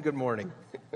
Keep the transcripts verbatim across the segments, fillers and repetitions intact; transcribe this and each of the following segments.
good morning.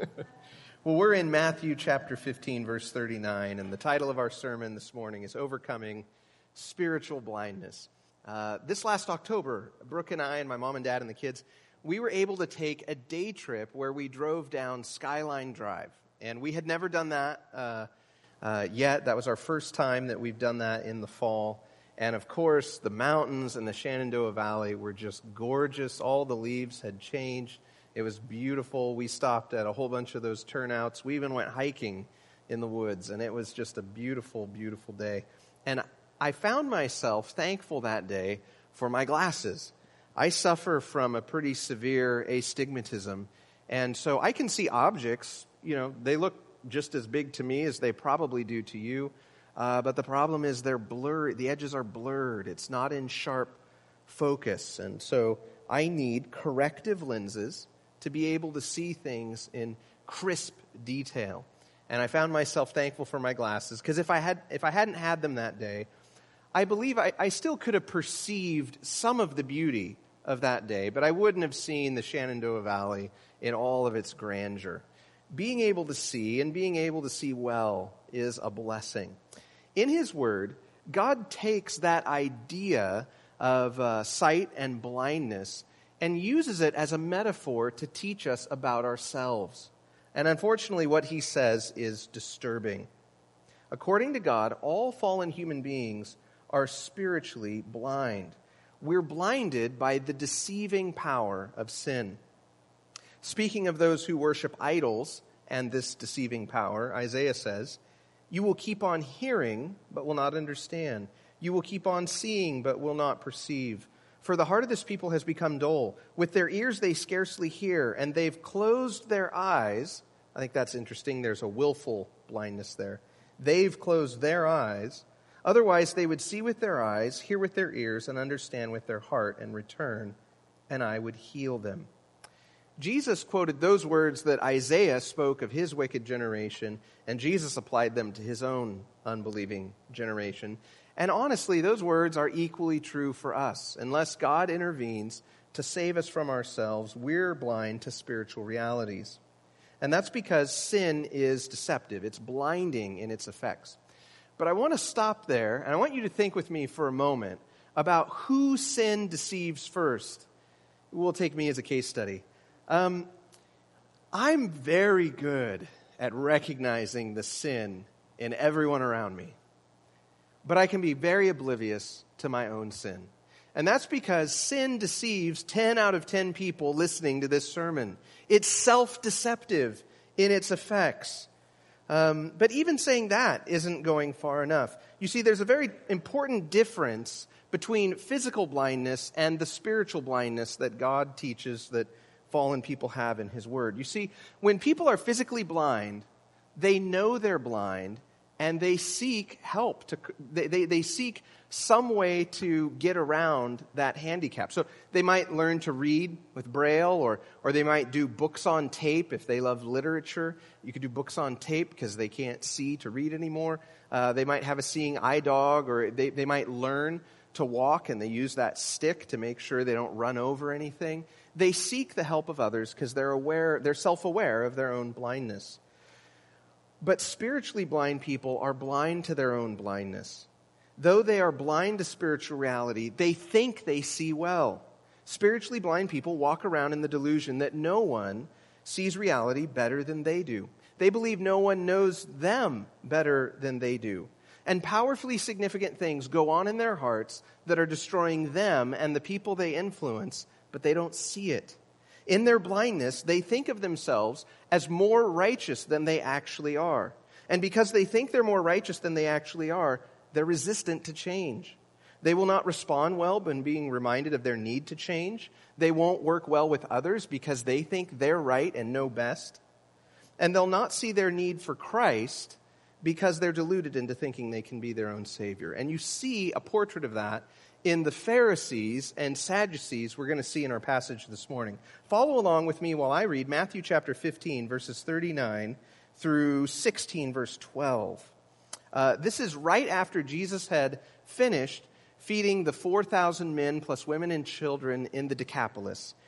Well, we're in Matthew chapter fifteen, verse thirty-nine, and the title of our sermon this morning is Overcoming Spiritual Blindness. Uh, this last October, Brooke and I and my mom and dad and the kids, we were able to take a day trip where we drove down Skyline Drive. And we had never done that uh, uh, yet. That was our first time that we've done that in the fall. And of course, the mountains and the Shenandoah Valley were just gorgeous. All the leaves had changed. It was beautiful. We stopped at a whole bunch of those turnouts. We even went hiking in the woods, and it was just a beautiful, beautiful day. And I found myself thankful that day for my glasses. I suffer from a pretty severe astigmatism, and so I can see objects. You know, they look just as big to me as they probably do to you, uh, but the problem is they're blurry. The edges are blurred. It's not in sharp focus, and so I need corrective lenses to be able to see things in crisp detail. And I found myself thankful for my glasses, because if I had if I hadn't had them that day, I believe I, I still could have perceived some of the beauty of that day, but I wouldn't have seen the Shenandoah Valley in all of its grandeur. Being able to see, and being able to see well, is a blessing. In His Word, God takes that idea of uh, sight and blindness and uses it as a metaphor to teach us about ourselves. And unfortunately, what He says is disturbing. According to God, all fallen human beings are spiritually blind. We're blinded by the deceiving power of sin. Speaking of those who worship idols and this deceiving power, Isaiah says, "You will keep on hearing, but will not understand. You will keep on seeing, but will not perceive. For the heart of this people has become dull. With their ears they scarcely hear, and they've closed their eyes." I think that's interesting. There's a willful blindness there. They've closed their eyes. "Otherwise they would see with their eyes, hear with their ears, and understand with their heart, and return, and I would heal them." Jesus quoted those words that Isaiah spoke of his wicked generation, and Jesus applied them to his own unbelieving generation. And honestly, those words are equally true for us. Unless God intervenes to save us from ourselves, we're blind to spiritual realities. And that's because sin is deceptive. It's blinding in its effects. But I want to stop there, and I want you to think with me for a moment about who sin deceives first. It will take me as a case study. Um, I'm very good at recognizing the sin in everyone around me. But I can be very oblivious to my own sin. And that's because sin deceives ten out of ten people listening to this sermon. It's self-deceptive in its effects. Um, but even saying that isn't going far enough. You see, there's a very important difference between physical blindness and the spiritual blindness that God teaches that fallen people have in His Word. You see, when people are physically blind, they know they're blind, and they seek help. To they, they, they seek some way to get around that handicap. So they might learn to read with Braille, or or they might do books on tape if they love literature. You could do books on tape because they can't see to read anymore. Uh, they might have a seeing eye dog, or they, they might learn to walk, and they use that stick to make sure they don't run over anything. They seek the help of others because they're aware, they're self-aware of their own blindness. But spiritually blind people are blind to their own blindness. Though they are blind to spiritual reality, they think they see well. Spiritually blind people walk around in the delusion that no one sees reality better than they do. They believe no one knows them better than they do. And powerfully significant things go on in their hearts that are destroying them and the people they influence, but they don't see it. In their blindness, they think of themselves as more righteous than they actually are. And because they think they're more righteous than they actually are, they're resistant to change. They will not respond well when being reminded of their need to change. They won't work well with others because they think they're right and know best. And they'll not see their need for Christ because they're deluded into thinking they can be their own Savior. And you see a portrait of that in the Pharisees and Sadducees we're going to see in our passage this morning. Follow along with me while I read Matthew chapter fifteen, verses thirty-nine through sixteen, verse twelve. Uh, this is right after Jesus had finished feeding the four thousand men plus women and children in the Decapolis.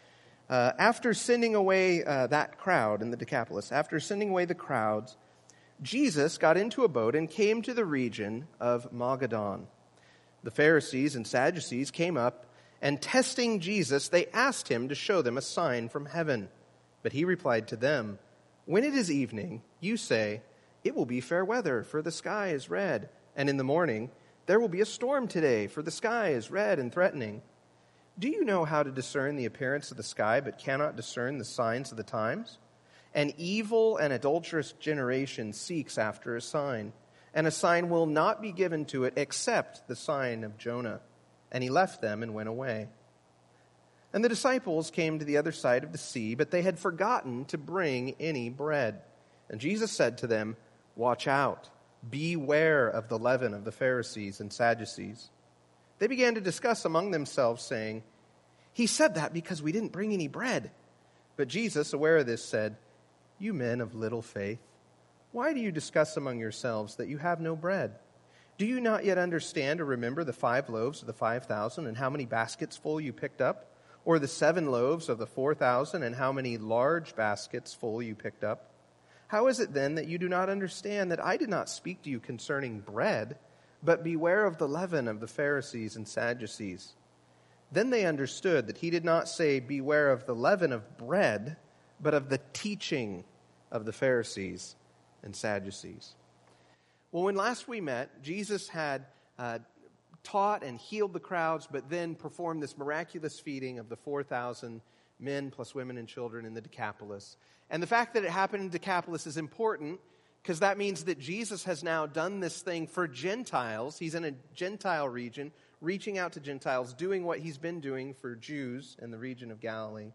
Uh, after sending away uh, that crowd in the Decapolis, after sending away the crowds, Jesus got into a boat and came to the region of Magadan. The Pharisees and Sadducees came up, and testing Jesus, they asked him to show them a sign from heaven. But he replied to them, "When it is evening, you say, 'It will be fair weather, for the sky is red.' And in the morning, 'There will be a storm today, for the sky is red and threatening.' Do you know how to discern the appearance of the sky, but cannot discern the signs of the times? An evil and adulterous generation seeks after a sign, and a sign will not be given to it except the sign of Jonah." And he left them and went away. And the disciples came to the other side of the sea, but they had forgotten to bring any bread. And Jesus said to them, "Watch out. Beware of the leaven of the Pharisees and Sadducees." They began to discuss among themselves, saying, "He said that because we didn't bring any bread." But Jesus, aware of this, said, "You men of little faith, why do you discuss among yourselves that you have no bread? Do you not yet understand or remember the five loaves of the five thousand and how many baskets full you picked up? Or the seven loaves of the four thousand and how many large baskets full you picked up? How is it then that you do not understand that I did not speak to you concerning bread, but beware of the leaven of the Pharisees and Sadducees?" Then they understood that he did not say, "Beware of the leaven of bread," but of the teaching of the Pharisees and Sadducees. Well, when last we met, Jesus had uh, taught and healed the crowds, but then performed this miraculous feeding of the four thousand men plus women and children in the Decapolis. And the fact that it happened in Decapolis is important because that means that Jesus has now done this thing for Gentiles. He's in a Gentile region, reaching out to Gentiles, doing what he's been doing for Jews in the region of Galilee.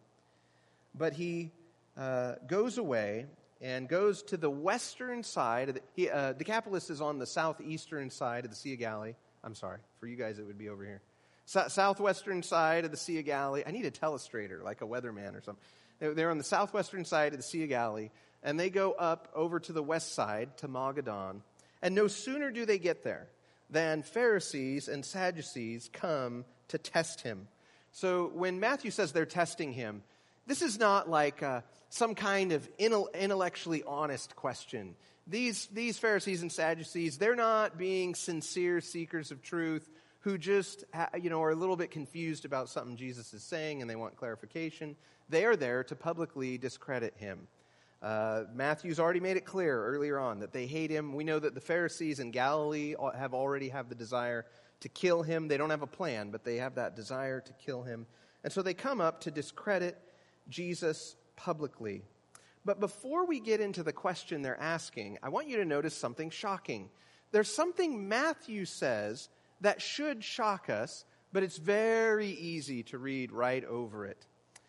But he uh, goes away and goes to the western side. Of the, he, uh, Decapolis is on the southeastern side of the Sea of Galilee. I'm sorry, for you guys it would be over here. So, southwestern side of the Sea of Galilee. I need a telestrator, like a weatherman or something. They're, they're on the southwestern side of the Sea of Galilee, and they go up over to the west side, to Magadan. And no sooner do they get there than Pharisees and Sadducees come to test him. So when Matthew says they're testing him, this is not like uh, some kind of intellectually honest question. These, these Pharisees and Sadducees, they're not being sincere seekers of truth who just, you know, are a little bit confused about something Jesus is saying and they want clarification. They are there to publicly discredit him. Uh, Matthew's already made it clear earlier on that they hate him. We know that the Pharisees in Galilee have already have the desire to kill him. They don't have a plan, but they have that desire to kill him. And so they come up to discredit Jesus publicly. But before we get into the question they're asking, I want you to notice something shocking. There's something Matthew says that should shock us, but it's very easy to read right over it.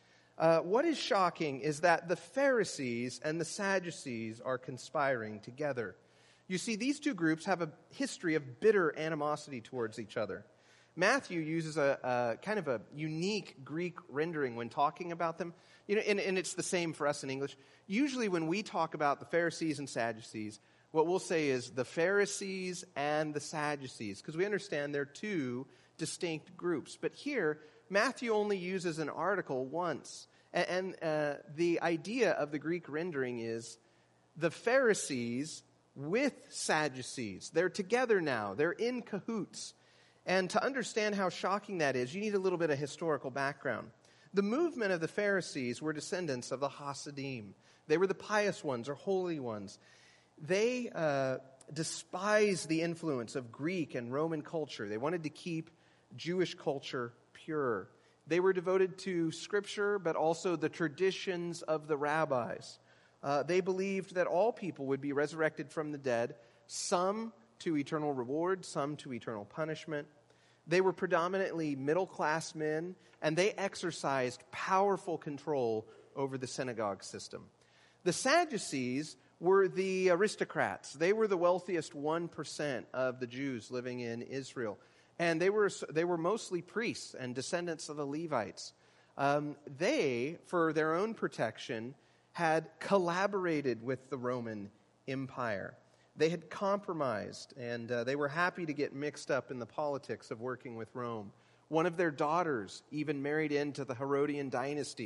Uh, what is shocking is that the Pharisees and the Sadducees are conspiring together. You see, these two groups have a history of bitter animosity towards each other. Matthew uses a, a kind of a unique Greek rendering when talking about them. You know, and, and it's the same for us in English. Usually when we talk about the Pharisees and Sadducees, what we'll say is the Pharisees and the Sadducees, because we understand they're two distinct groups. But here, Matthew only uses an article once. And, and uh, the idea of the Greek rendering is the Pharisees with Sadducees. They're together now. They're in cahoots. And to understand how shocking that is, you need a little bit of historical background. The movement of the Pharisees were descendants of the Hasidim. They were the pious ones or holy ones. They uh, despised the influence of Greek and Roman culture. They wanted to keep Jewish culture pure. They were devoted to Scripture, but also the traditions of the rabbis. Uh, they believed that all people would be resurrected from the dead, some to eternal reward, some to eternal punishment. They were predominantly middle-class men, and they exercised powerful control over the synagogue system. The Sadducees were the aristocrats. They were the wealthiest one percent of the Jews living in Israel. And they were they were mostly priests and descendants of the Levites. Um, they, for their own protection, had collaborated with the Roman Empire. They had compromised, and uh, they were happy to get mixed up in the politics of working with Rome. One of their daughters even married into the Herodian dynasty.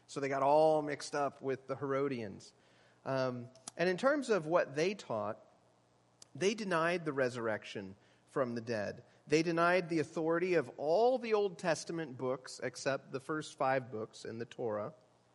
So they got all mixed up with the Herodians. Um, and in terms of what they taught, they denied the resurrection from the dead. They denied the authority of all the Old Testament books except the first five books in the Torah.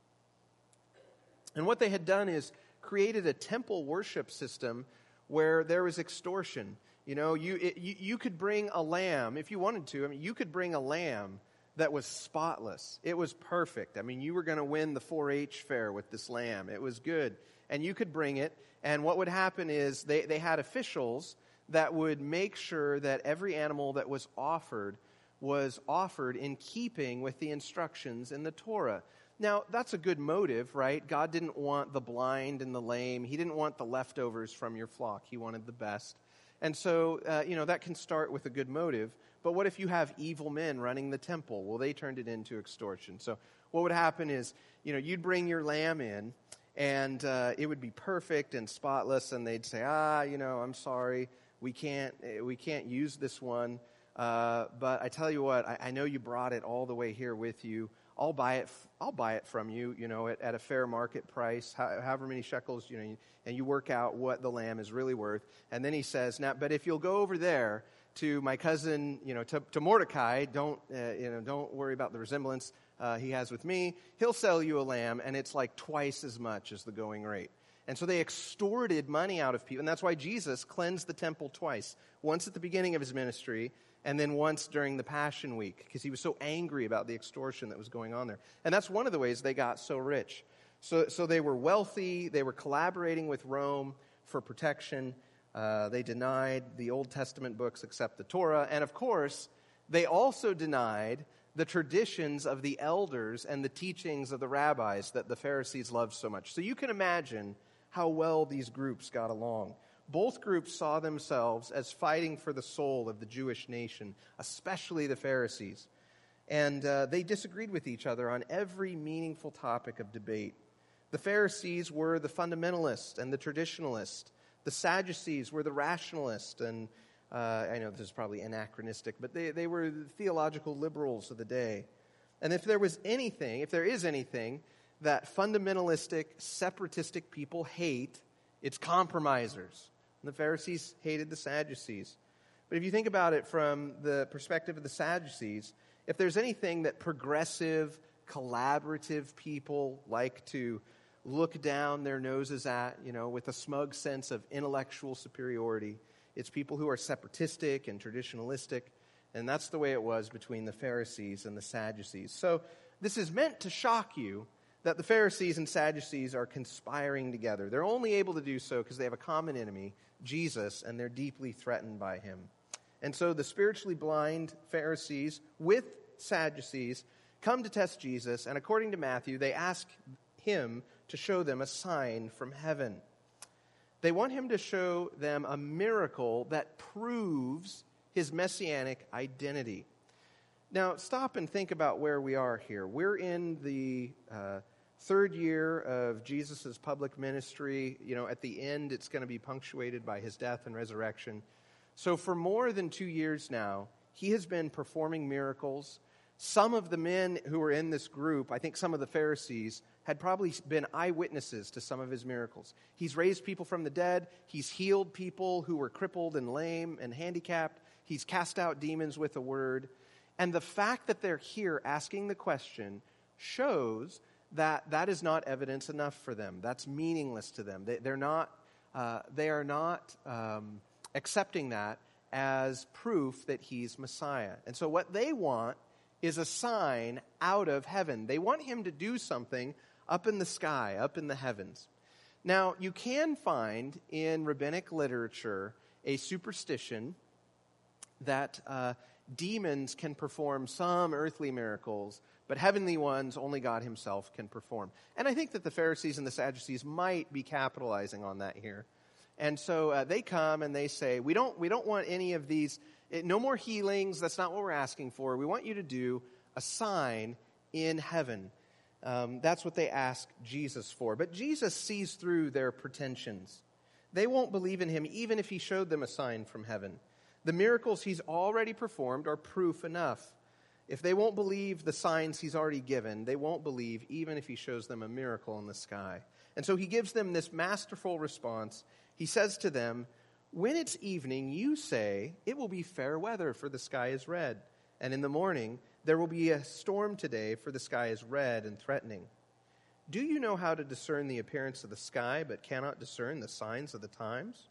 And what they had done is created a temple worship system where there was extortion. You know, you, it, you you could bring a lamb if you wanted to. I mean, you could bring a lamb that was spotless. It was perfect. I mean, you were going to win the four H fair with this lamb. It was good. And you could bring it. And what would happen is they, they had officials that would make sure that every animal that was offered was offered in keeping with the instructions in the Torah. Now, that's a good motive, right? God didn't want the blind and the lame. He didn't want the leftovers from your flock. He wanted the best. And so, uh, you know, that can start with a good motive. But what if you have evil men running the temple? Well, they turned it into extortion. So what would happen is, you know, you'd bring your lamb in, and uh, it would be perfect and spotless, and they'd say, ah, you know, I'm sorry. We can't we can't use this one, uh, but I tell you what, I, I know you brought it all the way here with you. I'll buy it. I'll buy it from you, you know, at, at a fair market price, however many shekels, you know, and you work out what the lamb is really worth. And then he says, now, but if you'll go over there to my cousin, you know, to, to Mordecai, don't uh, you know, don't worry about the resemblance uh, he has with me. He'll sell you a lamb, and it's like twice as much as the going rate. And so they extorted money out of people. And that's why Jesus cleansed the temple twice. Once at the beginning of his ministry, and then once during the Passion Week, because he was so angry about the extortion that was going on there. And that's one of the ways they got so rich. So, so they were wealthy. They were collaborating with Rome for protection. Uh, they denied the Old Testament books except the Torah. And of course, they also denied the traditions of the elders and the teachings of the rabbis that the Pharisees loved so much. So you can imagine how well these groups got along. Both groups saw themselves as fighting for the soul of the Jewish nation, especially the Pharisees. And uh, they disagreed with each other on every meaningful topic of debate. The Pharisees were the fundamentalists and the traditionalists. The Sadducees were the rationalists. And uh, I know this is probably anachronistic, but they, they were the theological liberals of the day. And if there was anything, if there is anything that fundamentalistic, separatistic people hate, it's compromisers. And the Pharisees hated the Sadducees. But if you think about it from the perspective of the Sadducees, if there's anything that progressive, collaborative people like to look down their noses at, you know, with a smug sense of intellectual superiority, it's people who are separatistic and traditionalistic. And that's the way it was between the Pharisees and the Sadducees. So this is meant to shock you that the Pharisees and Sadducees are conspiring together. They're only able to do so because they have a common enemy, Jesus, and they're deeply threatened by him. And so the spiritually blind Pharisees with Sadducees come to test Jesus, and according to Matthew, they ask him to show them a sign from heaven. They want him to show them a miracle that proves his messianic identity. Now, stop and think about where we are here. We're in the uh, third year of Jesus' public ministry. You know, at the end, it's going to be punctuated by his death and resurrection. So for more than two years now, he has been performing miracles. Some of the men who were in this group, I think some of the Pharisees, had probably been eyewitnesses to some of his miracles. He's raised people from the dead. He's healed people who were crippled and lame and handicapped. He's cast out demons with a word. And the fact that they're here asking the question shows that that is not evidence enough for them. That's meaningless to them. They, they're not, uh, they are not um, accepting that as proof that he's Messiah. And so what they want is a sign out of heaven. They want him to do something up in the sky, up in the heavens. Now, you can find in rabbinic literature a superstition that uh, demons can perform some earthly miracles, but heavenly ones only God himself can perform. And I think that the Pharisees and the Sadducees might be capitalizing on that here. And so uh, they come and they say, we don't, we don't want any of these, no more healings. That's not what we're asking for. We want you to do a sign in heaven. Um, that's what they ask Jesus for. But Jesus sees through their pretensions. They won't believe in him even if he showed them a sign from heaven. The miracles he's already performed are proof enough. If they won't believe the signs he's already given, they won't believe even if he shows them a miracle in the sky. And so he gives them this masterful response. He says to them, "When it's evening, you say, 'It will be fair weather, for the sky is red.' And in the morning, 'There will be a storm today, for the sky is red and threatening.' Do you know how to discern the appearance of the sky, but cannot discern the signs of the times?"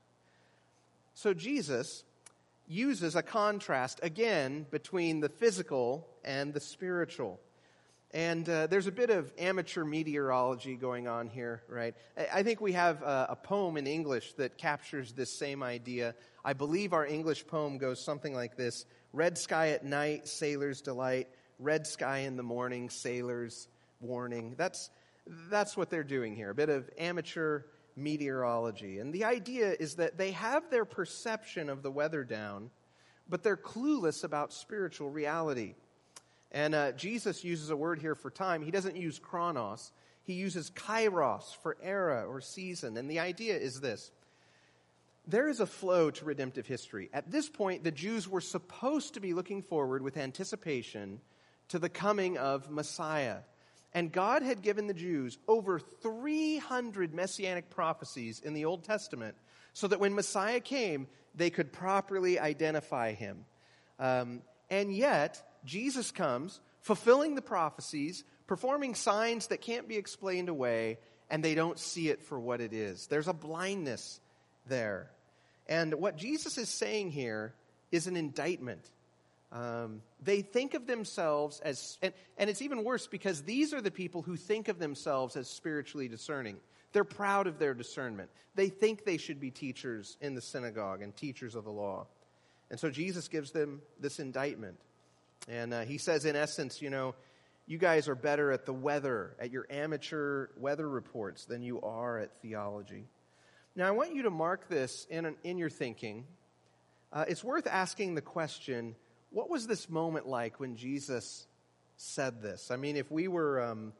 So Jesus uses a contrast, again, between the physical and the spiritual. And uh, there's a bit of amateur meteorology going on here, right? I think we have a, a poem in English that captures this same idea. I believe our English poem goes something like this: "Red sky at night, sailors' delight. Red sky in the morning, sailors' warning." That's, that's what they're doing here, a bit of amateur meteorology. And the idea is that they have their perception of the weather down, but they're clueless about spiritual reality. And uh, Jesus uses a word here for time. He doesn't use chronos. He uses kairos for era or season. And the idea is this: there is a flow to redemptive history. At this point, the Jews were supposed to be looking forward with anticipation to the coming of Messiah. And God had given the Jews over three hundred messianic prophecies in the Old Testament so that when Messiah came, they could properly identify him. Um, and yet, Jesus comes, fulfilling the prophecies, performing signs that can't be explained away, and they don't see it for what it is. There's a blindness there. And what Jesus is saying here is an indictment. Um, they think of themselves as, and, and it's even worse because these are the people who think of themselves as spiritually discerning. They're proud of their discernment. They think they should be teachers in the synagogue and teachers of the law. And so Jesus gives them this indictment. And uh, he says, in essence, you know, you guys are better at the weather, at your amateur weather reports, than you are at theology. Now, I want you to mark this in, in your thinking. Uh, it's worth asking the question, what was this moment like when Jesus said this? I mean, if we were um,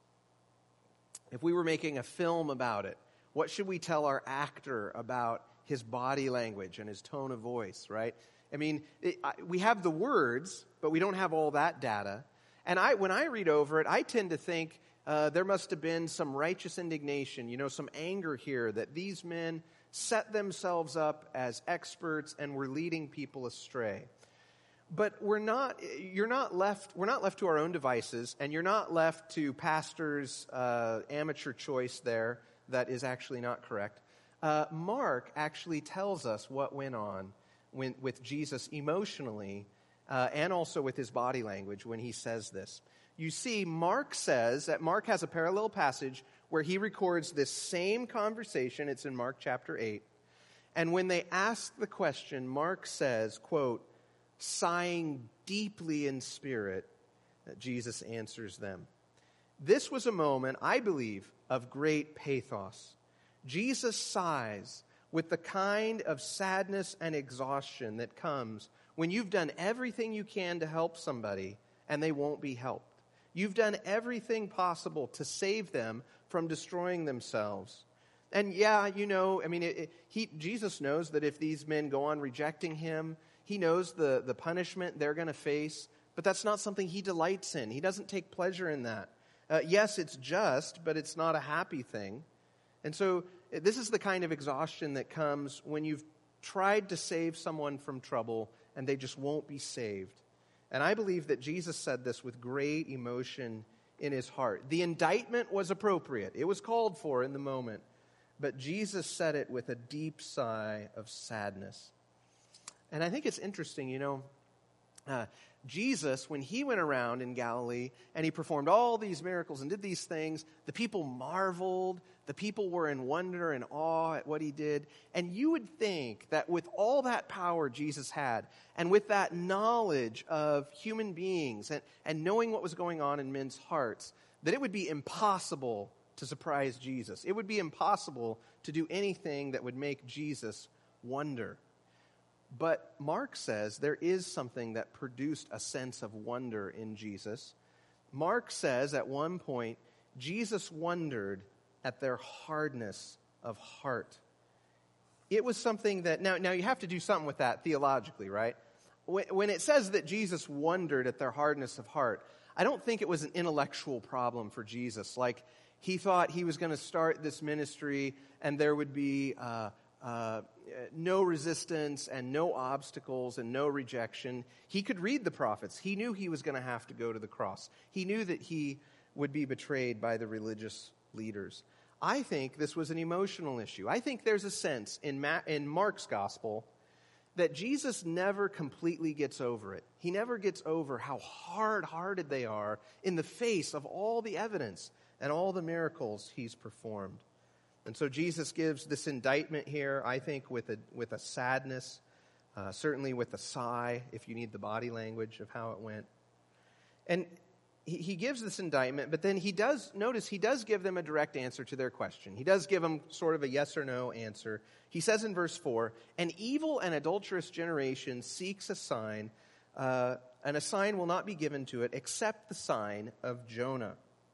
if we were making a film about it, what should we tell our actor about his body language and his tone of voice, right? I mean, it, I, we have the words, but we don't have all that data. And I, when I read over it, I tend to think uh, there must have been some righteous indignation, you know, some anger here that these men set themselves up as experts and were leading people astray. But we're not, you're not left, we're not left to our own devices, and you're not left to pastors' uh, amateur choice there that is actually not correct. Uh, Mark actually tells us what went on when, with Jesus emotionally uh, and also with his body language when he says this. You see, Mark says that Mark has a parallel passage where he records this same conversation. It's in Mark chapter eight. And when they ask the question, Mark says, quote, sighing deeply in spirit, that Jesus answers them. This was a moment, I believe, of great pathos. Jesus sighs with the kind of sadness and exhaustion that comes when you've done everything you can to help somebody and they won't be helped. You've done everything possible to save them from destroying themselves. And yeah, you know, I mean, it, it, he, Jesus knows that if these men go on rejecting him, he knows the, the punishment they're going to face, but that's not something he delights in. He doesn't take pleasure in that. Uh, yes, it's just, but it's not a happy thing. And so this is the kind of exhaustion that comes when you've tried to save someone from trouble and they just won't be saved. And I believe that Jesus said this with great emotion in his heart. The indictment was appropriate. It was called for in the moment. But Jesus said it with a deep sigh of sadness. And I think it's interesting, you know, uh, Jesus, when he went around in Galilee and he performed all these miracles and did these things, the people marveled. The people were in wonder and awe at what he did. And you would think that with all that power Jesus had, and with that knowledge of human beings and, and knowing what was going on in men's hearts, that it would be impossible to surprise Jesus. It would be impossible to do anything that would make Jesus wonder. But Mark says there is something that produced a sense of wonder in Jesus. Mark says at one point, Jesus wondered at their hardness of heart. It was something that, now, now you have to do something with that theologically, right? when, when it says that Jesus wondered at their hardness of heart, I don't think it was an intellectual problem for Jesus. Like, he thought he was going to start this ministry and there would be uh, uh, no resistance and no obstacles and no rejection. He could read the prophets. He knew he was going to have to go to the cross. He knew that he would be betrayed by the religious leaders. I think this was an emotional issue. I think there's a sense in, Ma- in Mark's gospel that Jesus never completely gets over it. He never gets over how hard-hearted they are in the face of all the evidence and all the miracles he's performed. And so Jesus gives this indictment here, I think, with a with a sadness, uh, certainly with a sigh, if you need the body language of how it went. And he, he gives this indictment, but then he does, notice, he does give them a direct answer to their question. He does give them sort of a yes or no answer. He says in verse four, "An evil and adulterous generation seeks a sign, uh, and a sign will not be given to it except the sign of Jonah."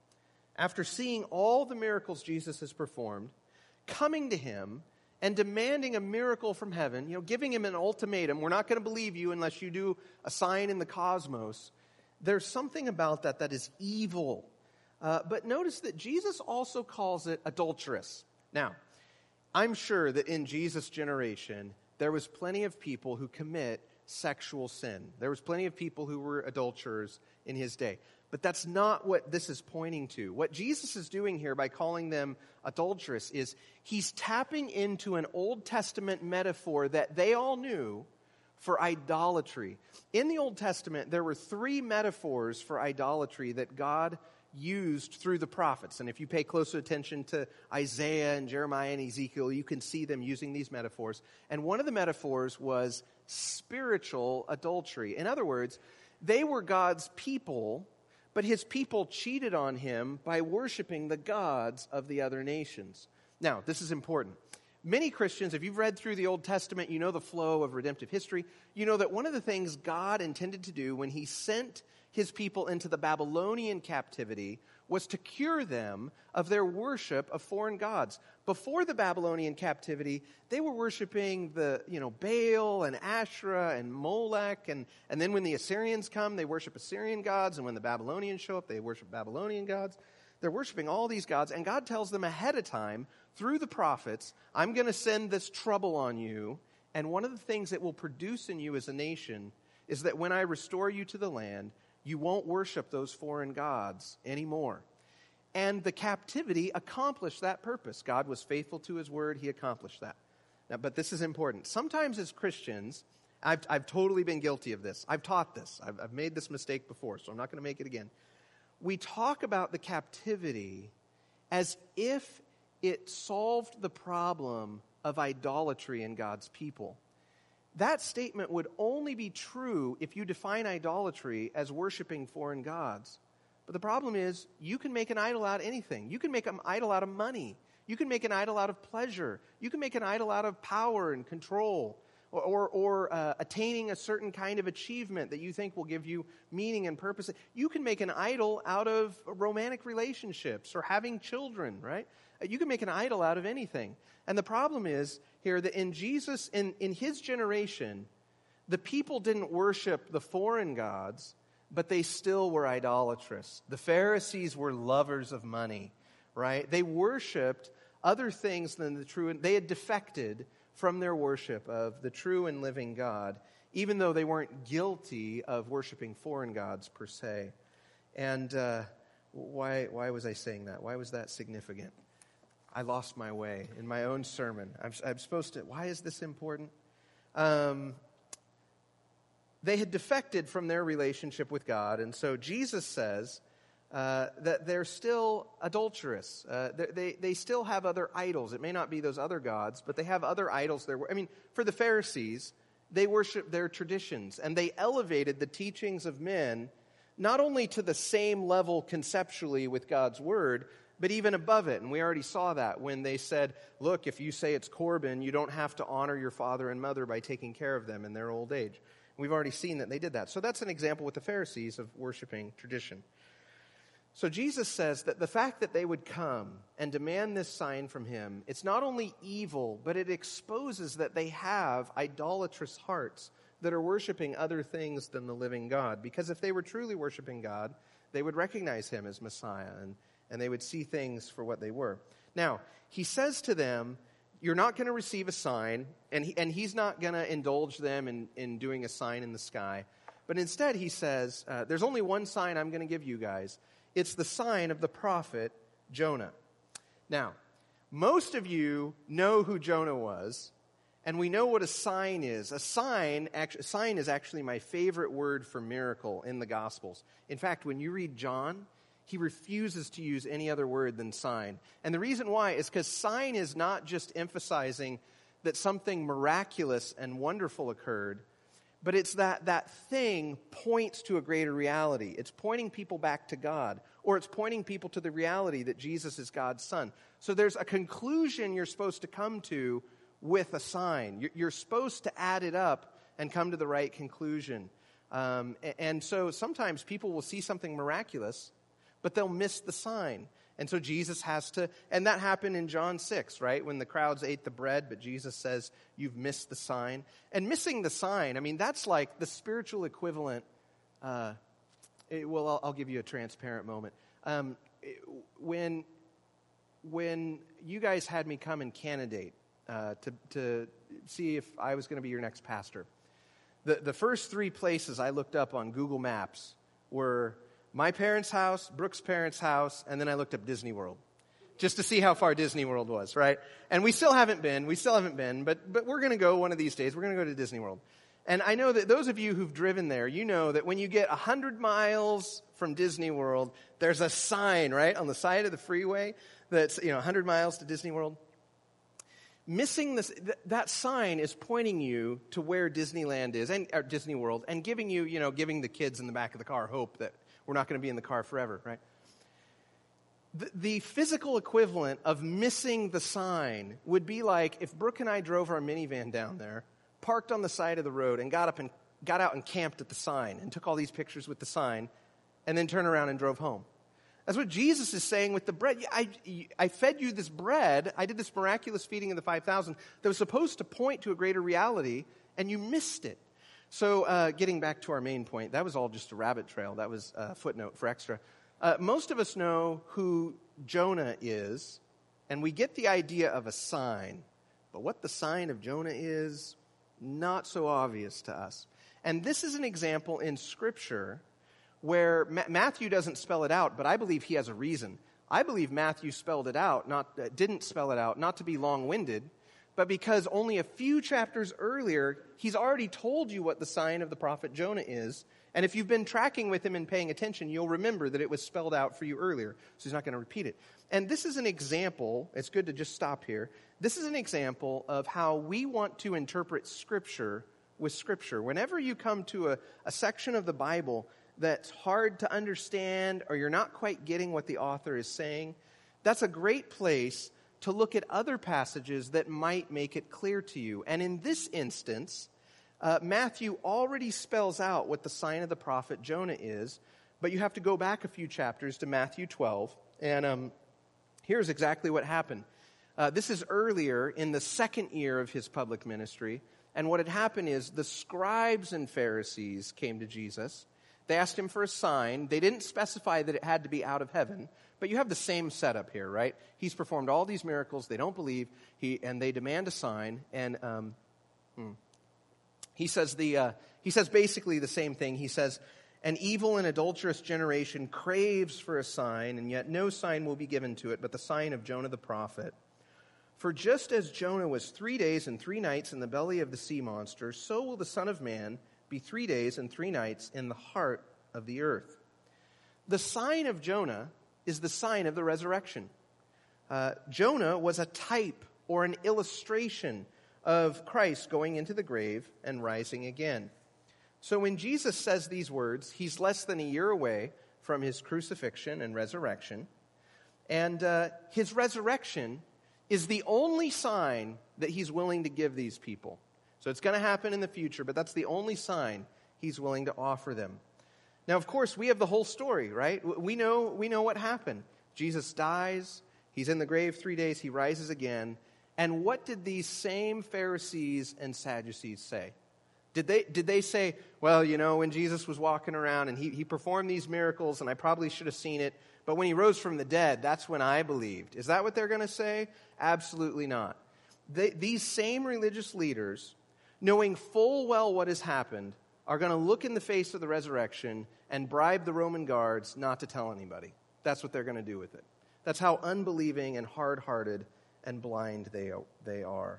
After seeing all the miracles Jesus has performed, coming to him and demanding a miracle from heaven, you know, giving him an ultimatum, we're not going to believe you unless you do a sign in the cosmos, there's something about that that is evil. Uh, but notice that Jesus also calls it adulterous. Now, I'm sure that in Jesus' generation, there was plenty of people who commit sexual sin. There was plenty of people who were adulterers in his day. But that's not what this is pointing to. What Jesus is doing here by calling them adulterous is he's tapping into an Old Testament metaphor that they all knew for idolatry. In the Old Testament, there were three metaphors for idolatry that God used through the prophets. And if you pay close attention to Isaiah and Jeremiah and Ezekiel, you can see them using these metaphors. And one of the metaphors was spiritual adultery. In other words, they were God's people, but his people cheated on him by worshiping the gods of the other nations. Now, this is important. Many Christians, if you've read through the Old Testament, you know the flow of redemptive history. You know that one of the things God intended to do when he sent his people into the Babylonian captivity was to cure them of their worship of foreign gods. Before the Babylonian captivity, they were worshiping the, you know, Baal and Asherah and Molech, and, and then when the Assyrians come, they worship Assyrian gods, and when the Babylonians show up, they worship Babylonian gods. They're worshiping all these gods, and God tells them ahead of time, through the prophets, I'm going to send this trouble on you, and one of the things it will produce in you as a nation is that when I restore you to the land, you won't worship those foreign gods anymore. And the captivity accomplished that purpose. God was faithful to his word. He accomplished that. Now, but this is important. Sometimes as Christians, I've, I've totally been guilty of this. I've taught this. I've, I've made this mistake before, so I'm not going to make it again. We talk about the captivity as if it solved the problem of idolatry in God's people. That statement would only be true if you define idolatry as worshiping foreign gods. But the problem is, you can make an idol out of anything. You can make an idol out of money. You can make an idol out of pleasure. You can make an idol out of power and control, or, or, or uh, attaining a certain kind of achievement that you think will give you meaning and purpose. You can make an idol out of romantic relationships or having children, right? You can make an idol out of anything. And the problem is here that in Jesus, in, in his generation, the people didn't worship the foreign gods, but they still were idolatrous. The Pharisees were lovers of money, right? They worshiped other things than the true. They had defected from their worship of the true and living God, even though they weren't guilty of worshiping foreign gods per se. And uh, why, why was I saying that? Why was that significant? I lost my way in my own sermon. I'm, I'm supposed to, why is this important? Um, they had defected from their relationship with God, and so Jesus says uh, that they're still adulterous. Uh, they, they still have other idols. It may not be those other gods, but they have other idols. They're, I mean, for the Pharisees, they worship their traditions, and they elevated the teachings of men not only to the same level conceptually with God's word, but even above it. And we already saw that when they said, look, if you say it's Corban, you don't have to honor your father and mother by taking care of them in their old age. We've already seen that they did that. So that's an example with the Pharisees of worshiping tradition. So Jesus says that the fact that they would come and demand this sign from him, it's not only evil, but it exposes that they have idolatrous hearts. that are worshiping other things than the living God. Because if they were truly worshiping God, they would recognize him as Messiah, and, and they would see things for what they were. Now, he says to them, you're not going to receive a sign, and, he, and he's not going to indulge them in, in doing a sign in the sky. But instead, he says, uh, there's only one sign I'm going to give you guys. It's the sign of the prophet Jonah. Now, most of you know who Jonah was, and we know what a sign is. A sign, actually, a sign is actually my favorite word for miracle in the Gospels. In fact, when you read John, he refuses to use any other word than sign. And the reason why is because sign is not just emphasizing that something miraculous and wonderful occurred, but it's that that thing points to a greater reality. It's pointing people back to God, or it's pointing people to the reality that Jesus is God's Son. So there's a conclusion you're supposed to come to with a sign. You're supposed to add it up and come to the right conclusion. Um, and so sometimes people will see something miraculous, but they'll miss the sign. And so Jesus has to, and that happened in John six, right? When the crowds ate the bread, but Jesus says, you've missed the sign. And missing the sign, I mean, that's like the spiritual equivalent. Uh, it, well, I'll, I'll give you a transparent moment. Um, it, when, when you guys had me come and candidate uh, to, to see if I was going to be your next pastor, the, the first three places I looked up on Google Maps were my parents' house, Brooke's parents' house, and then I looked up Disney World, just to see how far Disney World was, right? And we still haven't been, we still haven't been, but but we're going to go one of these days. We're going to go to Disney World. And I know that those of you who've driven there, you know that when you get one hundred miles from Disney World, there's a sign, right, on the side of the freeway that's, you know, one hundred miles to Disney World. Missing this, th- that sign is pointing you to where Disneyland is, and or Disney World, and giving you, you know, giving the kids in the back of the car hope that we're not going to be in the car forever, right? The, the physical equivalent of missing the sign would be like if Brooke and I drove our minivan down there, parked on the side of the road, and got up and got out and camped at the sign and took all these pictures with the sign, and then turned around and drove home. That's what Jesus is saying with the bread. I, I fed you this bread. I did this miraculous feeding of the five thousand that was supposed to point to a greater reality, and you missed it. So uh, getting back to our main point, that was all just a rabbit trail. That was a footnote for extra. Uh, most of us know who Jonah is, and we get the idea of a sign. But what the sign of Jonah is, not so obvious to us. And this is an example in Scripture where Ma- Matthew doesn't spell it out, but I believe he has a reason. I believe Matthew spelled it out, not uh, didn't spell it out, not to be long-winded, but because only a few chapters earlier, he's already told you what the sign of the prophet Jonah is. And if you've been tracking with him and paying attention, you'll remember that it was spelled out for you earlier. So he's not going to repeat it. And this is an example. It's good to just stop here. This is an example of how we want to interpret Scripture with Scripture. Whenever you come to a, a section of the Bible that's hard to understand, or you're not quite getting what the author is saying, that's a great place to look at other passages that might make it clear to you. And in this instance, uh, Matthew already spells out what the sign of the prophet Jonah is, but you have to go back a few chapters to Matthew twelve, and um, here's exactly what happened. Uh, this is earlier in the second year of his public ministry, and what had happened is the scribes and Pharisees came to Jesus. They asked him for a sign. They didn't specify that it had to be out of heaven, but you have the same setup here, right? He's performed all these miracles. They don't believe, he, and they demand a sign. And um, hmm. he says the uh, he says basically the same thing. He says, "An evil and adulterous generation craves for a sign, and yet no sign will be given to it, but the sign of Jonah the prophet. For just as Jonah was three days and three nights in the belly of the sea monster, so will the Son of Man be three days and three nights in the heart of the earth." The sign of Jonah is the sign of the resurrection. Uh, Jonah was a type or an illustration of Christ going into the grave and rising again. So when Jesus says these words, he's less than a year away from his crucifixion and resurrection. And uh, his resurrection is the only sign that he's willing to give these people. So it's going to happen in the future, but that's the only sign he's willing to offer them. Now, of course, we have the whole story, right? We know we know what happened. Jesus dies. He's in the grave three days. He rises again. And what did these same Pharisees and Sadducees say? Did they, did they say, well, you know, when Jesus was walking around and he, he performed these miracles and I probably should have seen it, but when he rose from the dead, that's when I believed. Is that what they're going to say? Absolutely not. They, these same religious leaders, knowing full well what has happened, are going to look in the face of the resurrection and bribe the Roman guards not to tell anybody. That's what they're going to do with it. That's how unbelieving and hard-hearted and blind they, they are.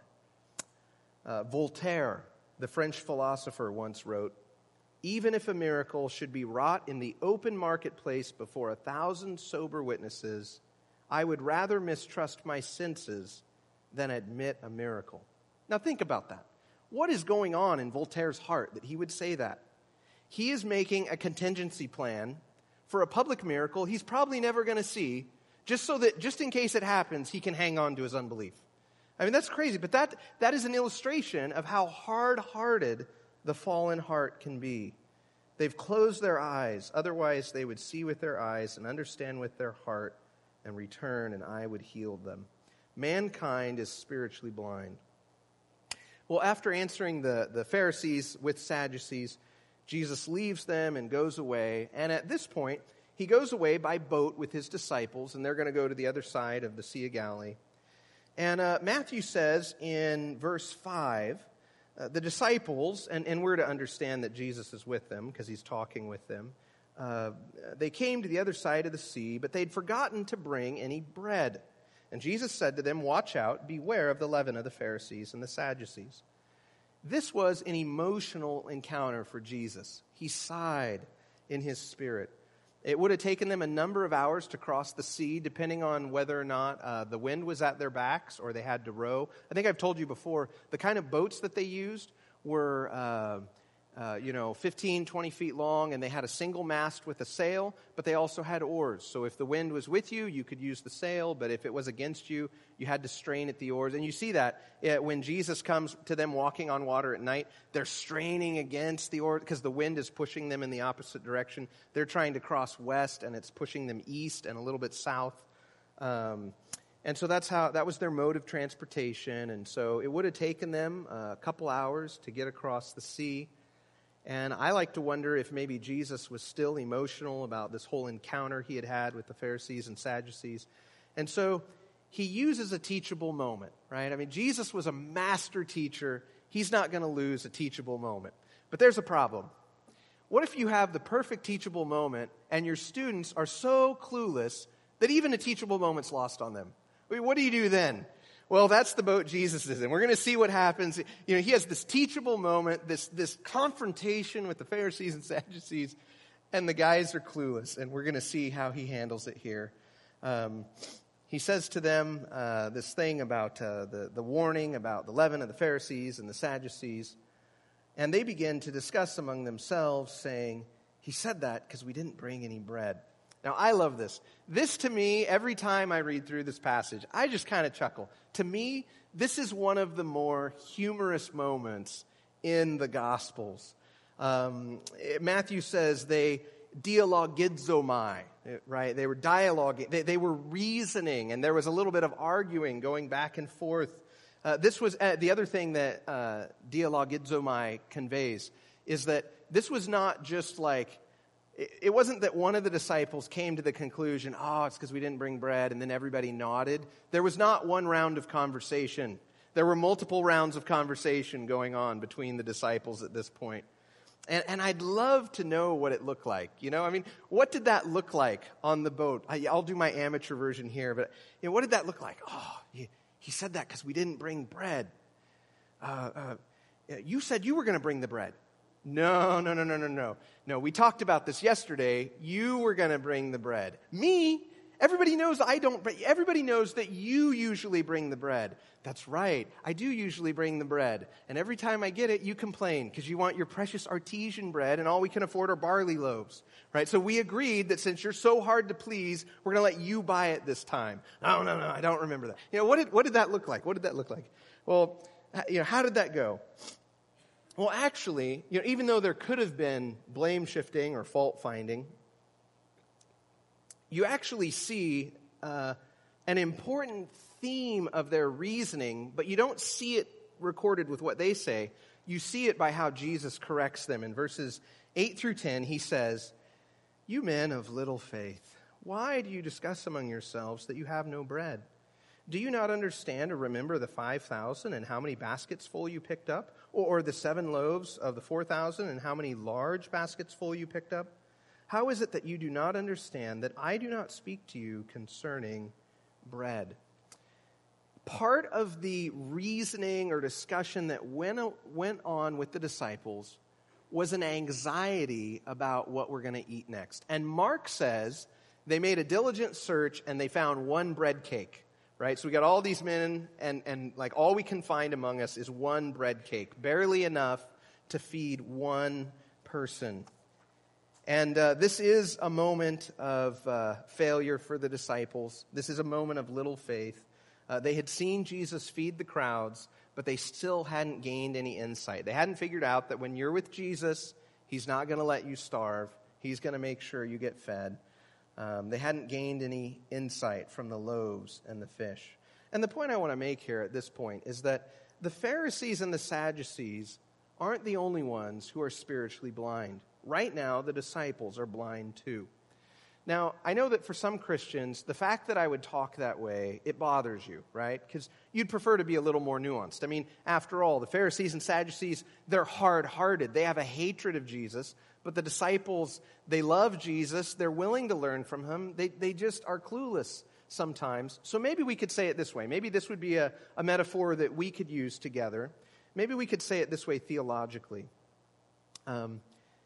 Uh, Voltaire, the French philosopher, once wrote, "Even if a miracle should be wrought in the open marketplace before a thousand sober witnesses, I would rather mistrust my senses than admit a miracle." Now think about that. What is going on in Voltaire's heart that he would say that? He is making a contingency plan for a public miracle he's probably never going to see, just so that, just in case it happens, he can hang on to his unbelief. I mean, that's crazy, but that, that is an illustration of how hard-hearted the fallen heart can be. They've closed their eyes, otherwise they would see with their eyes and understand with their heart and return, and I would heal them. Mankind is spiritually blind. Well, after answering the, the Pharisees with Sadducees, Jesus leaves them and goes away, and at this point, he goes away by boat with his disciples, and they're going to go to the other side of the Sea of Galilee. And uh, Matthew says in verse five, uh, the disciples, and, and we're to understand that Jesus is with them because he's talking with them, uh, they came to the other side of the sea, but they'd forgotten to bring any bread. And Jesus said to them, "Watch out, beware of the leaven of the Pharisees and the Sadducees." This was an emotional encounter for Jesus. He sighed in his spirit. It would have taken them a number of hours to cross the sea, depending on whether or not uh, the wind was at their backs or they had to row. I think I've told you before, the kind of boats that they used were, uh, uh, you know, fifteen, twenty feet long, and they had a single mast with a sail, but they also had oars. So if the wind was with you, you could use the sail, but if it was against you, you had to strain at the oars. And you see that uh, when Jesus comes to them walking on water at night, they're straining against the oar because the wind is pushing them in the opposite direction. They're trying to cross west, and it's pushing them east and a little bit south. Um, and so that's how that was their mode of transportation. And so it would have taken them uh, a couple hours to get across the sea. And I like to wonder if maybe Jesus was still emotional about this whole encounter he had had with the Pharisees and Sadducees. And so he uses a teachable moment, right? I mean, Jesus was a master teacher. He's not going to lose a teachable moment. But there's a problem. What if you have the perfect teachable moment and your students are so clueless that even a teachable moment's lost on them? I mean, what do you do then? Well, that's the boat Jesus is in. We're going to see what happens. You know, he has this teachable moment, this, this confrontation with the Pharisees and Sadducees, and the guys are clueless, and we're going to see how he handles it here. Um, he says to them uh, this thing about uh, the, the warning about the leaven of the Pharisees and the Sadducees, and they begin to discuss among themselves, saying, "He said that because we didn't bring any bread." Now, I love this. This, to me, every time I read through this passage, I just kind of chuckle. To me, this is one of the more humorous moments in the Gospels. Um, Matthew says they dialogizomai, right? They were dialoguing. They, they were reasoning, and there was a little bit of arguing going back and forth. Uh, this was uh, the other thing that uh, dialogizomai conveys is that this was not just like, it wasn't that one of the disciples came to the conclusion, oh, it's because we didn't bring bread, and then everybody nodded. There was not one round of conversation. There were multiple rounds of conversation going on between the disciples at this point. And, and I'd love to know what it looked like. You know, I mean, what did that look like on the boat? I, I'll do my amateur version here, but you know, what did that look like? Oh, he, he said that because we didn't bring bread. Uh, uh, you said you were going to bring the bread. No, no, no, no, no, no. No, we talked about this yesterday. You were going to bring the bread. Me? Everybody knows I don't. Everybody knows that you usually bring the bread. That's right. I do usually bring the bread. And every time I get it, you complain because you want your precious artesian bread and all we can afford are barley loaves. Right? So we agreed that since you're so hard to please, we're going to let you buy it this time. No, no, no, I don't remember that. You know, what did, what did that look like? What did that look like? Well, you know, how did that go? Well, actually, you know, even though there could have been blame shifting or fault finding, you actually see uh, an important theme of their reasoning, but you don't see it recorded with what they say. You see it by how Jesus corrects them. In verses eight through ten, he says, "You men of little faith, why do you discuss among yourselves that you have no bread? Do you not understand or remember the five thousand and how many baskets full you picked up? Or, or the seven loaves of the four thousand and how many large baskets full you picked up? How is it that you do not understand that I do not speak to you concerning bread?" Part of the reasoning or discussion that went, went on with the disciples was an anxiety about what we're going to eat next. And Mark says they made a diligent search and they found one bread cake, right? So we got all these men and, and like all we can find among us is one bread cake, barely enough to feed one person. And uh, this is a moment of uh, failure for the disciples. This is a moment of little faith. Uh, they had seen Jesus feed the crowds, but they still hadn't gained any insight. They hadn't figured out that when you're with Jesus, he's not going to let you starve. He's going to make sure you get fed. Um, they hadn't gained any insight from the loaves and the fish. And the point I want to make here at this point is that the Pharisees and the Sadducees aren't the only ones who are spiritually blind. Right now, the disciples are blind too. Now, I know that for some Christians, the fact that I would talk that way, it bothers you, right? Because you'd prefer to be a little more nuanced. I mean, after all, the Pharisees and Sadducees, they're hard-hearted. They have a hatred of Jesus. But the disciples, they love Jesus. They're willing to learn from him. They, they just are clueless sometimes. So maybe we could say it this way. Maybe this would be a, a metaphor that we could use together. Maybe we could say it this way theologically. Um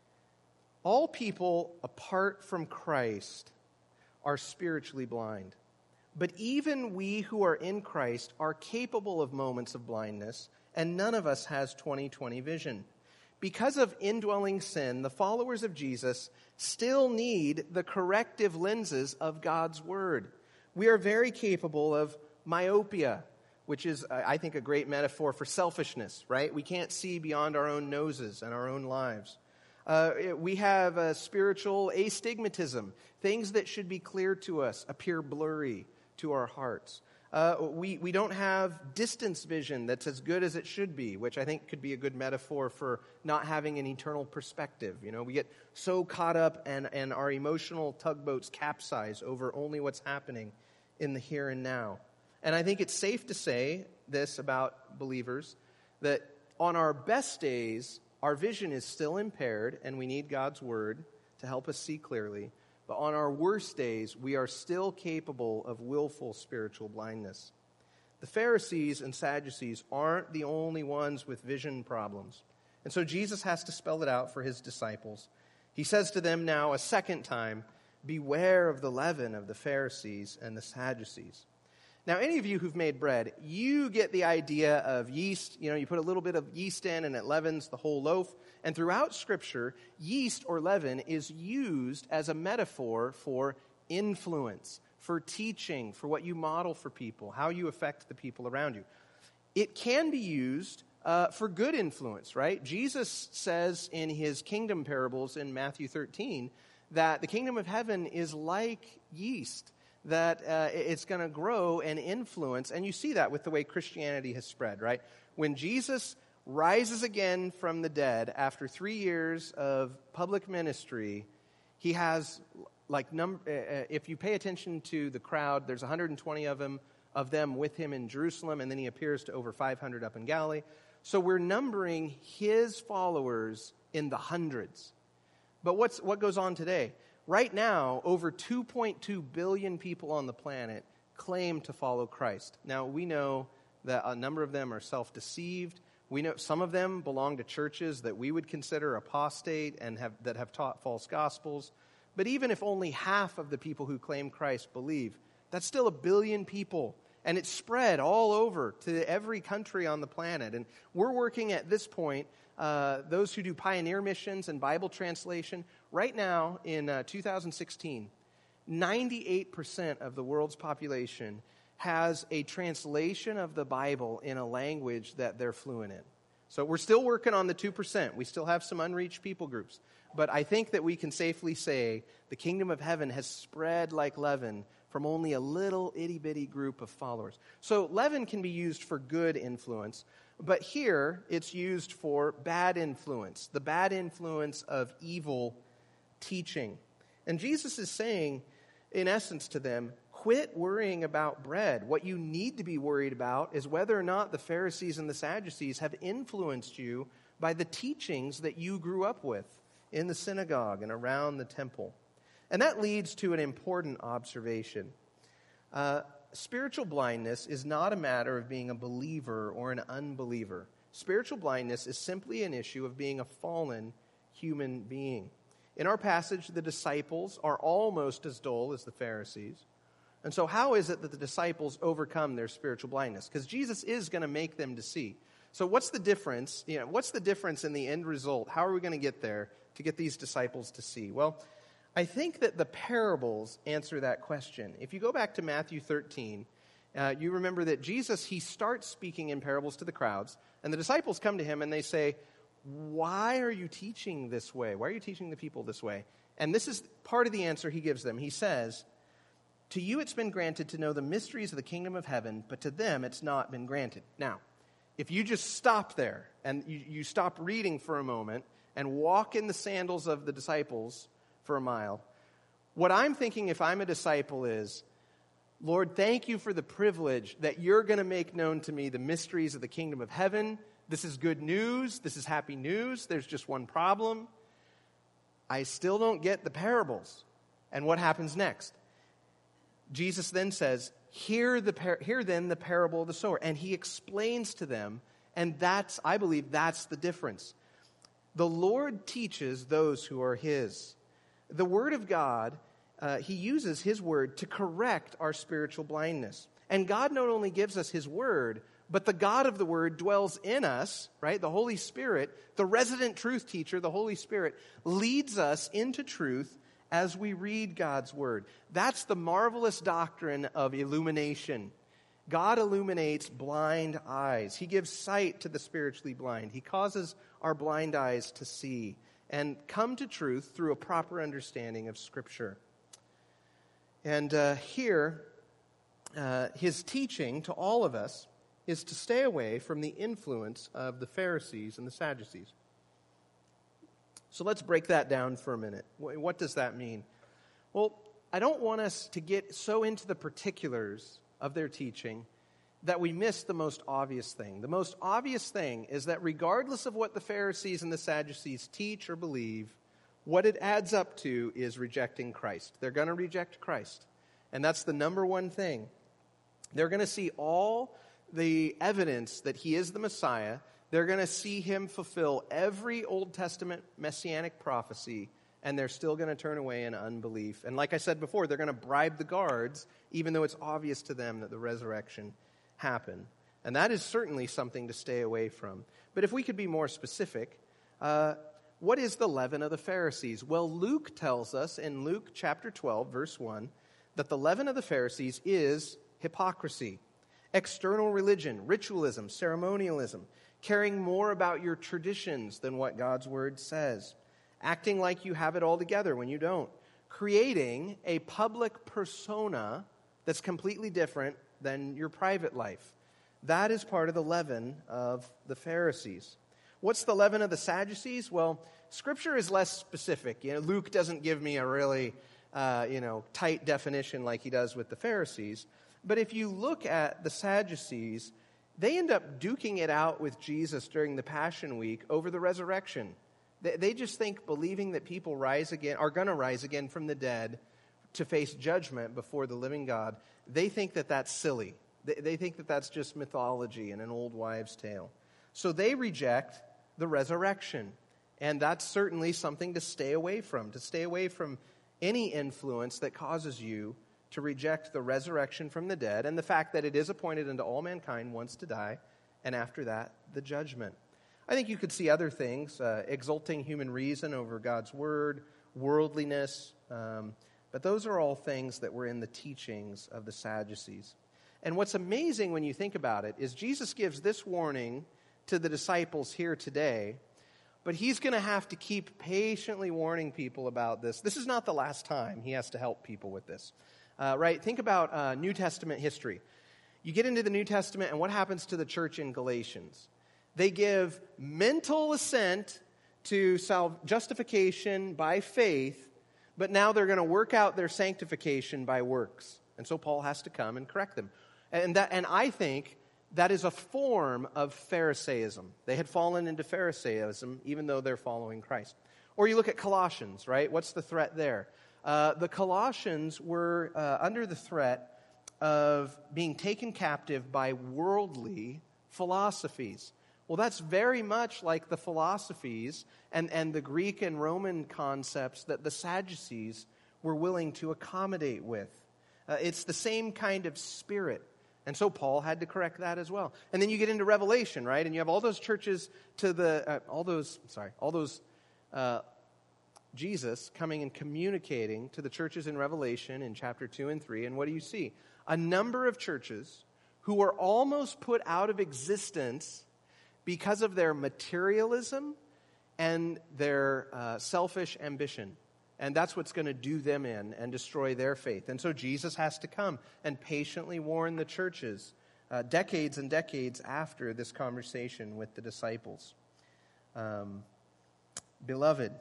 All people apart from Christ are spiritually blind. But even we who are in Christ are capable of moments of blindness, and none of us has twenty twenty vision. Because of indwelling sin, the followers of Jesus still need the corrective lenses of God's Word. We are very capable of myopia, which is, I think, a great metaphor for selfishness, right? We can't see beyond our own noses and our own lives. Uh, we have a spiritual astigmatism. Things that should be clear to us appear blurry to our hearts. Uh, we, we don't have distance vision that's as good as it should be, which I think could be a good metaphor for not having an eternal perspective. You know, we get so caught up and, and our emotional tugboats capsize over only what's happening in the here and now. And I think it's safe to say this about believers, that on our best days, our vision is still impaired, and we need God's Word to help us see clearly. But on our worst days, we are still capable of willful spiritual blindness. The Pharisees and Sadducees aren't the only ones with vision problems. And so Jesus has to spell it out for his disciples. He says to them now a second time, "Beware of the leaven of the Pharisees and the Sadducees." Now, any of you who've made bread, you get the idea of yeast. You know, you put a little bit of yeast in and it leavens the whole loaf. And throughout Scripture, yeast or leaven is used as a metaphor for influence, for teaching, for what you model for people, how you affect the people around you. It can be used uh, for good influence, right? Jesus says in his kingdom parables in Matthew thirteen that the kingdom of heaven is like yeast, that uh, it's going to grow and influence. And you see that with the way Christianity has spread, right? When Jesus rises again from the dead after three years of public ministry, he has, like, num- uh, if you pay attention to the crowd, there's one hundred twenty of them, of them with him in Jerusalem, and then he appears to over five hundred up in Galilee. So we're numbering his followers in the hundreds. But what's what goes on today? Right now, over two point two billion people on the planet claim to follow Christ. Now, we know that a number of them are self-deceived. We know some of them belong to churches that we would consider apostate and have that have taught false gospels. But even if only half of the people who claim Christ believe, that's still a billion people. And it's spread all over to every country on the planet. And we're working at this point, uh, those who do pioneer missions and Bible translation, right now in uh, two thousand sixteen, ninety-eight percent of the world's population has a translation of the Bible in a language that they're fluent in. So we're still working on the two percent. We still have some unreached people groups. But I think that we can safely say the kingdom of heaven has spread like leaven from only a little itty-bitty group of followers. So leaven can be used for good influence, but here it's used for bad influence, the bad influence of evil teaching. And Jesus is saying, in essence to them, quit worrying about bread. What you need to be worried about is whether or not the Pharisees and the Sadducees have influenced you by the teachings that you grew up with in the synagogue and around the temple. And that leads to an important observation. Uh, spiritual blindness is not a matter of being a believer or an unbeliever. Spiritual blindness is simply an issue of being a fallen human being. In our passage, the disciples are almost as dull as the Pharisees. And so how is it that the disciples overcome their spiritual blindness? Because Jesus is going to make them to see. So what's the difference? You know, what's the difference in the end result? How are we going to get there to get these disciples to see? Well, I think that the parables answer that question. If you go back to Matthew thirteen, uh, you remember that Jesus, he starts speaking in parables to the crowds, and the disciples come to him and they say, why are you teaching this way? Why are you teaching the people this way? And this is part of the answer he gives them. He says, to you it's been granted to know the mysteries of the kingdom of heaven, but to them it's not been granted. Now, if you just stop there and you, you stop reading for a moment and walk in the sandals of the disciples for a mile, what I'm thinking if I'm a disciple is, Lord, thank you for the privilege that you're going to make known to me the mysteries of the kingdom of heaven. This is good news. This is happy news. There's just one problem. I still don't get the parables. And what happens next? Jesus then says, hear, the par- hear then the parable of the sower. And he explains to them, and that's, I believe, that's the difference. The Lord teaches those who are his. The Word of God, uh, he uses his Word to correct our spiritual blindness. And God not only gives us his Word, but the God of the Word dwells in us, right? The Holy Spirit, the resident truth teacher, the Holy Spirit, leads us into truth as we read God's Word. That's the marvelous doctrine of illumination. God illuminates blind eyes. He gives sight to the spiritually blind. He causes our blind eyes to see and come to truth through a proper understanding of Scripture. And uh, here, uh, his teaching to all of us is to stay away from the influence of the Pharisees and the Sadducees. So let's break that down for a minute. What does that mean? Well, I don't want us to get so into the particulars of their teaching that we miss the most obvious thing. The most obvious thing is that regardless of what the Pharisees and the Sadducees teach or believe, what it adds up to is rejecting Christ. They're going to reject Christ. And that's the number one thing. They're going to see all the evidence that he is the Messiah. They're going to see him fulfill every Old Testament messianic prophecy, and they're still going to turn away in unbelief. And like I said before, they're going to bribe the guards, even though it's obvious to them that the resurrection happened. And that is certainly something to stay away from. But if we could be more specific, uh, what is the leaven of the Pharisees? Well, Luke tells us in Luke chapter twelve, verse one, that the leaven of the Pharisees is hypocrisy, external religion, ritualism, ceremonialism, caring more about your traditions than what God's word says, acting like you have it all together when you don't, creating a public persona that's completely different than your private life. That is part of the leaven of the Pharisees. What's the leaven of the Sadducees? Well, Scripture is less specific. You know, Luke doesn't give me a really, uh, you know, tight definition like he does with the Pharisees. But if you look at the Sadducees, they end up duking it out with Jesus during the Passion Week over the resurrection. They, they just think believing that people rise again, are going to rise again from the dead to face judgment before the living God, they think that that's silly. They, they think that that's just mythology and an old wives' tale. So they reject the resurrection. And that's certainly something to stay away from, to stay away from any influence that causes you to reject the resurrection from the dead and the fact that it is appointed unto all mankind once to die, and after that, the judgment. I think you could see other things, uh, exalting human reason over God's word, worldliness, um, but those are all things that were in the teachings of the Sadducees. And what's amazing when you think about it is Jesus gives this warning to the disciples here today, but he's going to have to keep patiently warning people about this. This is not the last time he has to help people with this. Uh, right? Think about uh, New Testament history. You get into the New Testament, and what happens to the church in Galatians? They give mental assent to sal- justification by faith, but now they're going to work out their sanctification by works. And so Paul has to come and correct them. And that, and I think that is a form of Pharisaism. They had fallen into Pharisaism, even though they're following Christ. Or you look at Colossians, right? What's the threat there? Uh, the Colossians were uh, under the threat of being taken captive by worldly philosophies. Well, that's very much like the philosophies and, and the Greek and Roman concepts that the Sadducees were willing to accommodate with. Uh, it's the same kind of spirit. And so Paul had to correct that as well. And then you get into Revelation, right? And you have all those churches to the, uh, all those, sorry, all those, uh, Jesus coming and communicating to the churches in Revelation in chapter two and three. And what do you see? A number of churches who are almost put out of existence because of their materialism and their uh, selfish ambition. And that's what's going to do them in and destroy their faith. And so Jesus has to come and patiently warn the churches uh, decades and decades after this conversation with the disciples. Um, Beloved,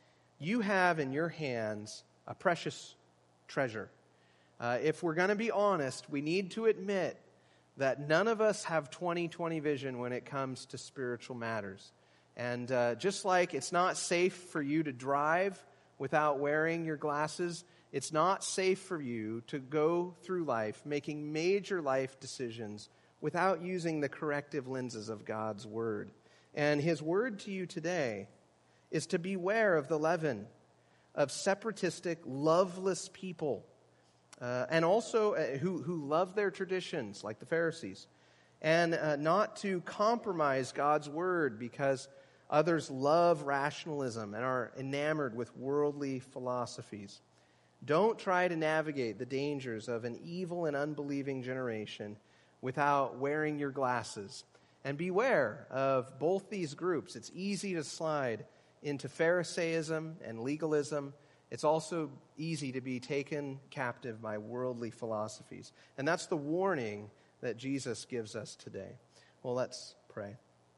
you have in your hands a precious treasure. Uh, if we're going to be honest, we need to admit that none of us have twenty twenty vision when it comes to spiritual matters. And uh, just like it's not safe for you to drive without wearing your glasses, it's not safe for you to go through life making major life decisions without using the corrective lenses of God's Word. And His word to you today is to beware of the leaven of separatistic, loveless people. Uh, and also uh, who, who love their traditions, like the Pharisees, and uh, not to compromise God's word because others love rationalism and are enamored with worldly philosophies. Don't try to navigate the dangers of an evil and unbelieving generation without wearing your glasses. And beware of both these groups. It's easy to slide into Pharisaism and legalism. It's also easy to be taken captive by worldly philosophies. And that's the warning that Jesus gives us today. Well, let's pray.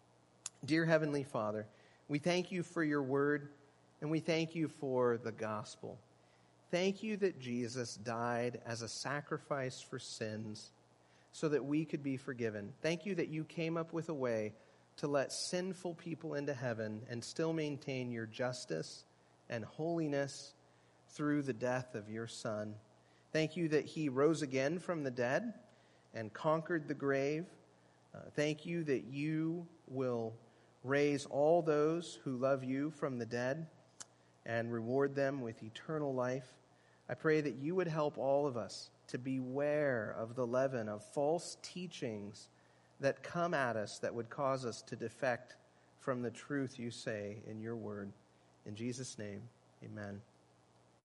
Dear Heavenly Father, we thank you for your word, and we thank you for the gospel. Thank you that Jesus died as a sacrifice for sins so that we could be forgiven. Thank you that you came up with a way to let sinful people into heaven and still maintain your justice and holiness through the death of your Son. Thank you that he rose again from the dead and conquered the grave. Uh, thank you that you will raise all those who love you from the dead and reward them with eternal life. I pray that you would help all of us to beware of the leaven of false teachings that come at us that would cause us to defect from the truth you say in your word. In Jesus' name, amen.